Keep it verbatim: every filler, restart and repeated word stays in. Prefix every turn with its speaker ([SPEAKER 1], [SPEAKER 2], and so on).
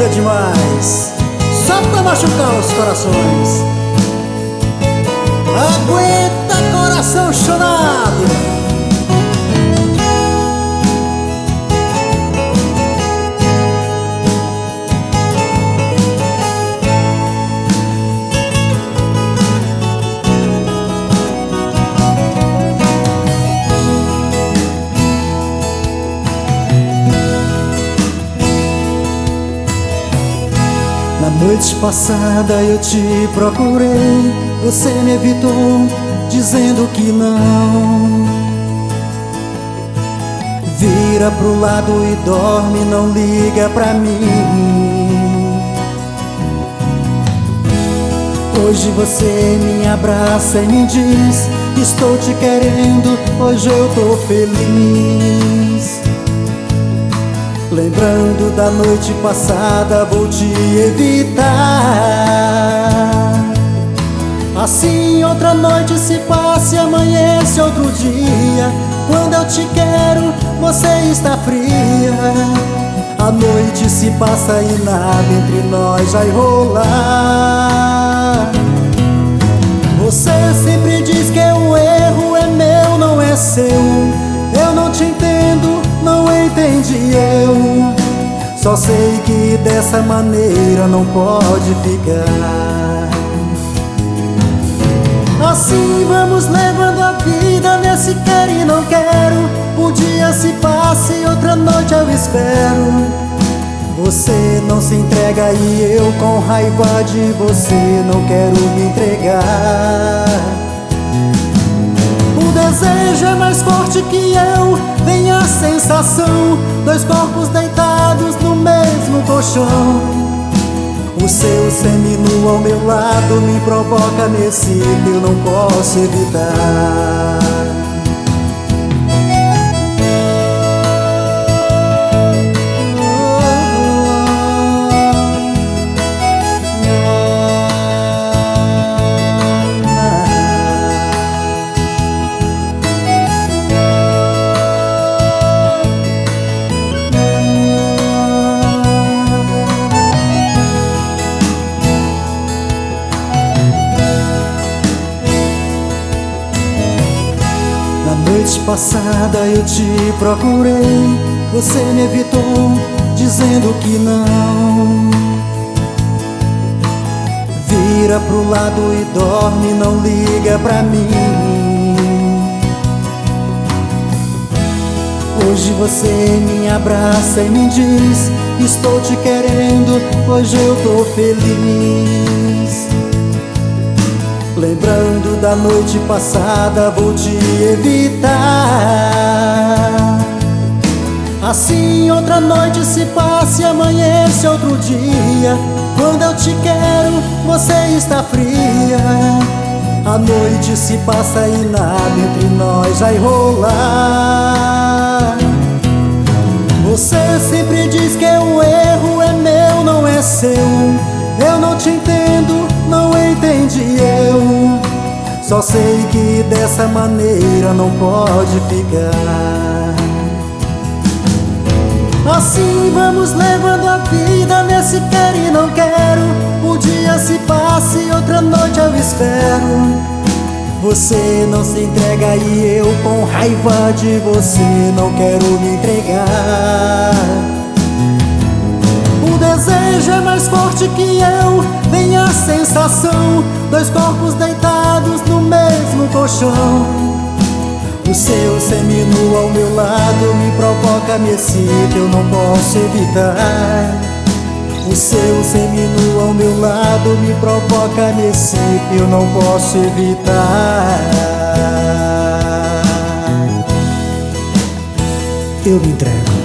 [SPEAKER 1] doida demais, só pra machucar os corações. Aguenta, coração chorado. Na noite passada eu te procurei, você me evitou, dizendo que não. Vira pro lado e dorme, não liga pra mim. Hoje você me abraça e me diz: estou te querendo, hoje eu tô feliz. Lembrando da noite passada, vou te evitar. Assim outra noite se passa e amanhece outro dia. Quando eu te quero, você está fria. A noite se passa e nada entre nós vai rolar. Você sempre diz que o erro é meu, não é seu. Eu não te entendo, não entendi eu. Só sei que dessa maneira não pode ficar. Assim vamos levando a vida nesse quer e não quero. Um dia se passa e outra noite eu espero. Você não se entrega e eu com raiva de você não quero me entregar. O desejo é mais forte que eu, vem a sensação, dois corpos deitados no mesmo colchão. O seu seminu ao meu lado me provoca nesse que eu não posso evitar. Noite passada eu te procurei, você me evitou, dizendo que não. Vira pro lado e dorme, não liga pra mim. Hoje você me abraça e me diz: estou te querendo, hoje eu tô feliz. Lembrando da noite passada, vou te evitar. Assim outra noite se passa e amanhece outro dia. Quando eu te quero, você está fria. A noite se passa e nada entre nós vai rolar. Você sempre diz que o erro é meu, não é seu. Eu não te entendo, não entendi eu. Só sei que dessa maneira não pode ficar. Assim vamos levando a vida nesse quer e não quero. Um dia se passa e outra noite eu espero. Você não se entrega e eu com raiva de você não quero me entregar. O desejo é mais forte que eu, vem a sensação, dois corpos deitados no mesmo colchão. O seu seminu ao meu lado me provoca, me excita, eu não posso evitar. O seu seminu ao meu lado me provoca, me excita, eu não posso evitar. Eu me entrego.